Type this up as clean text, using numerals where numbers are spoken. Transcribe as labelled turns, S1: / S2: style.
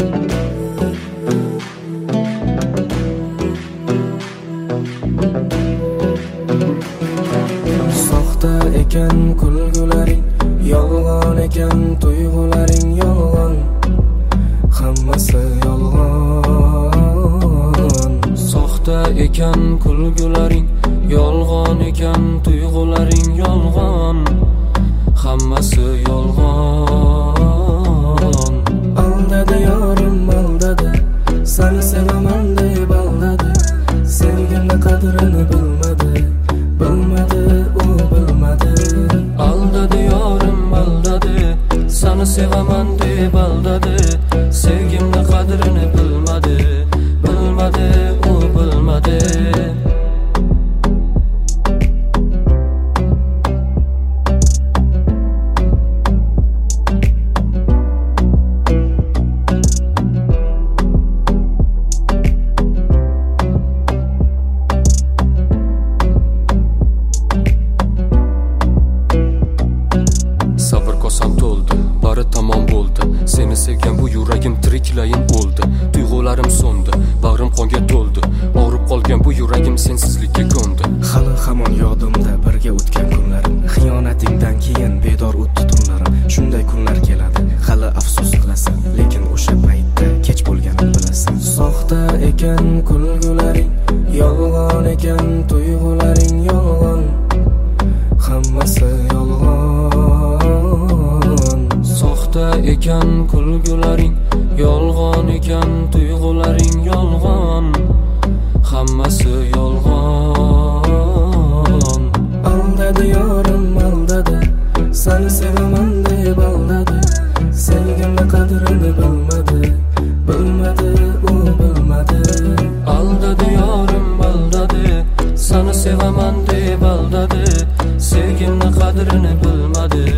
S1: Soxta ekan kulgularing, yolg'on ekan tuyg'ularing, yolg'on, hammasi yolg'on.
S2: Soxta ekan kulgularing, yolg'on ekan tuyg'ularing, yolg'on, hammasi yolg'on.
S1: Aldadi yorim, aldadi, seni sevaman deb aldadi. Sevgimni qadrini bilmadi, bilmadi, u bilmadi.
S2: Aldadi yorim, aldadi, seni sevaman deb aldadi. Sevgimni qadrini bilmadi, bilmadi, u bilmadi. Sabr kosam to'ldi, bari tamom bo'ldi. Seni sevgan bu yuragim tiriklayin o'ldi. Tuyg'ularim so'ndi, bag'rim qonga to'ldi. Og'rib qolgan bu yuragim sensizlikka ko'ndi.
S1: Hali hamon yodimda birga o'tgan kunlarim, xiyonatingdan keyin bedor o'tdi tunlarim. Shunday kunlar keladi, hali afsus qilasan, lekin o'sha paytda kech bo'lganini bilasan. Soxta ekan kulgularing, yolg'on ekan tuyg'ularing, yolg'on, hammasi yolg'on.
S2: Soxta ekan kulgularing, yolg'on ekan tuyg'ularing, yolg'on, hammasi yolg'on.
S1: Aldadi yorim, aldadi, seni sevaman deb aldadi. Sevgimni qadrini bilmadi, bilmadi, u bilmadi.
S2: Aldadi yorim, aldadi, seni sevaman deb aldadi. Sevgimni qadrini bilmadi,